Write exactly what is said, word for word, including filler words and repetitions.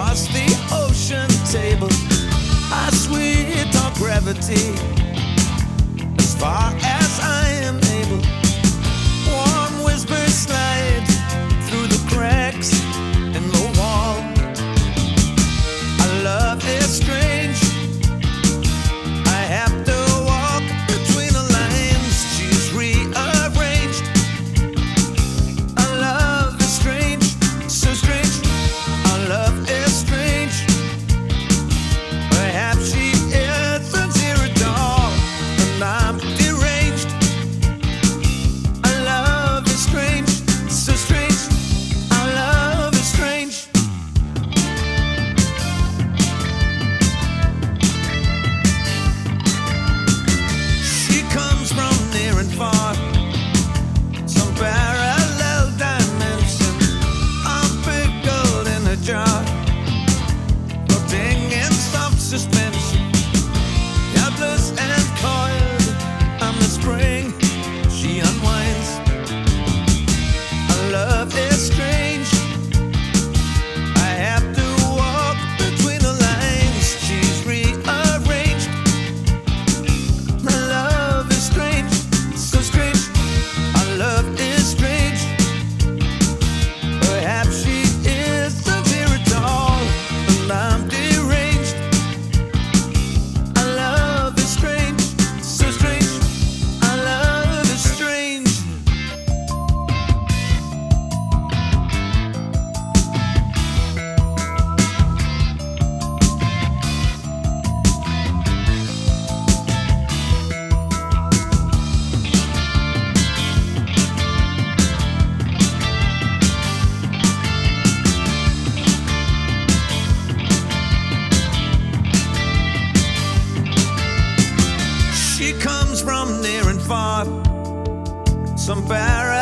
across the ocean table. I sweet talk gravity as far as I am able. Warm whispers slide through the cracks in the wall. Our love is strange. I have to walk between the lines. She's rearranged. Our love is strange, so strange. Our love is strange. Perhaps she isn't here at all, and I'm deranged. Our love is strange, so strange. Our love is strange. She comes from near and far, some parallel dimension. I'm pickled in a jar, floating in soft suspension. Helpless and coiled, I'm the spring she unwinds. Our love is strange. I have to walk between the lines. She's rearranged. My love is strange, so strange. Our love is strange. Perhaps she isn't here at all, and I'm deranged. Our love is strange, so strange. Our love is strange. She comes from near and far, some parallel